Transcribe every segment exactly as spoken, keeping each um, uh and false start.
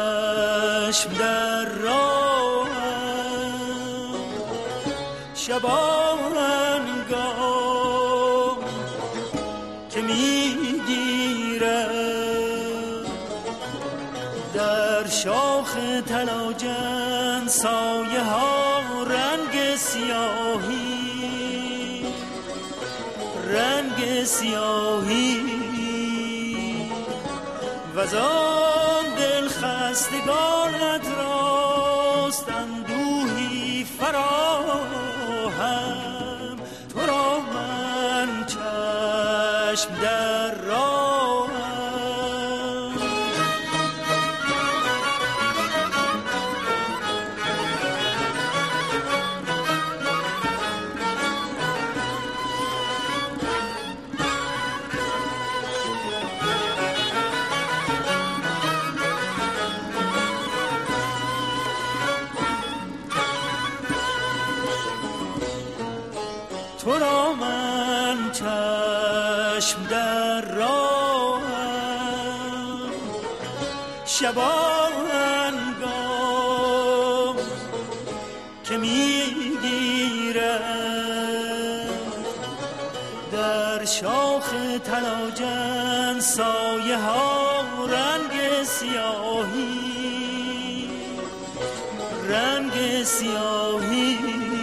چشم در راهم شبانگاه که میگیرم در شاخ تلاجن سایه ها رنگ سیاهی رنگ سیاهی وزان دل خستگانت راست اندوهی فراهم تو را من چشم در راهم تو را من چشم در راهم شبانگاه که میگیرم در شاخ تلاجن سایه ها رنگ سیاهی رنگ سیاهی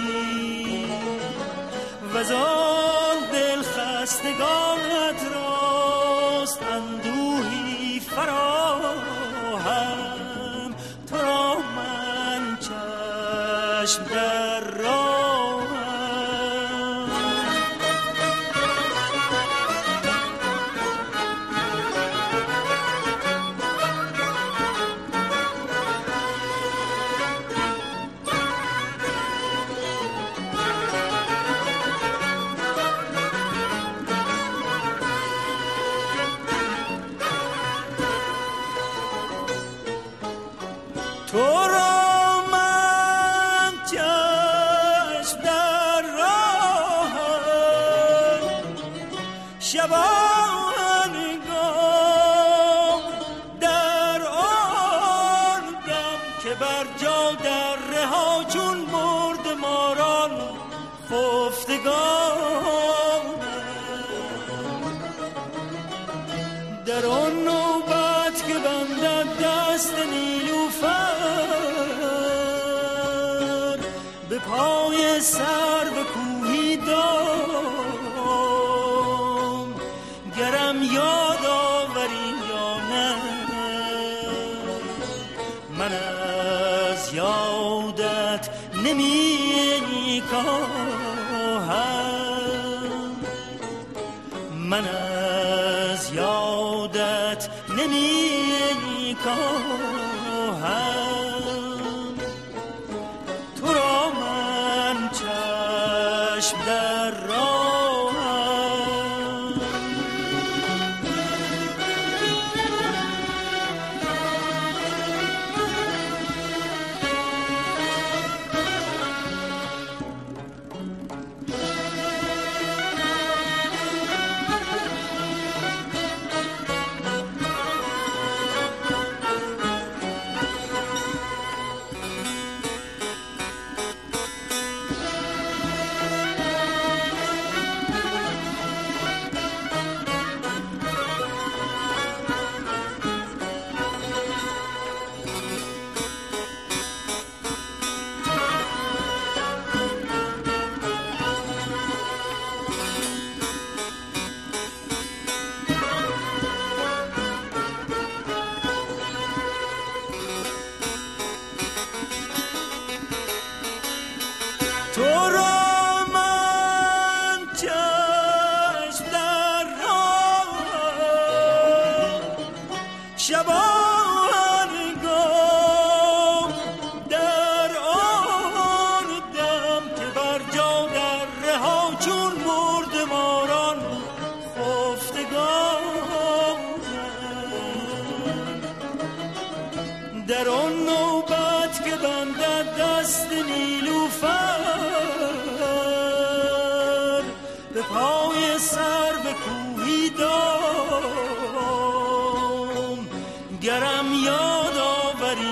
وزان دل خستگانت راست اندوهی فراهم تو را من چشم در راهم تو را من چشم در راهم شبانگاه در آن دم که بر جا در رها چون مرد ماران خفتگانم در آن نوبت که بندد دست نیلوفر به پای سر به کوهی دام گرم یاد آوری یا نه من از یادت نمی کاهم من از یادت نمی کاهم تو را من چشم در راهم تو را من چشم در راهم شبانگاه در آن دم که بر جا در رها چون مرد ماران خفتگانم در آن نوبت که بندد دست نیلوفر به پای سر به کوهی دام گرم یاد آوری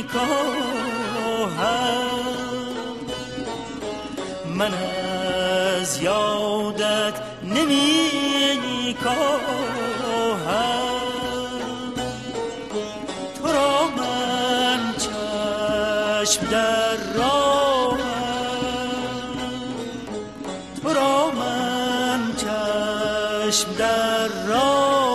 کاهم، من از یادت نمی کاهم. تو را من چشم در راهم، تو را من چشم در راه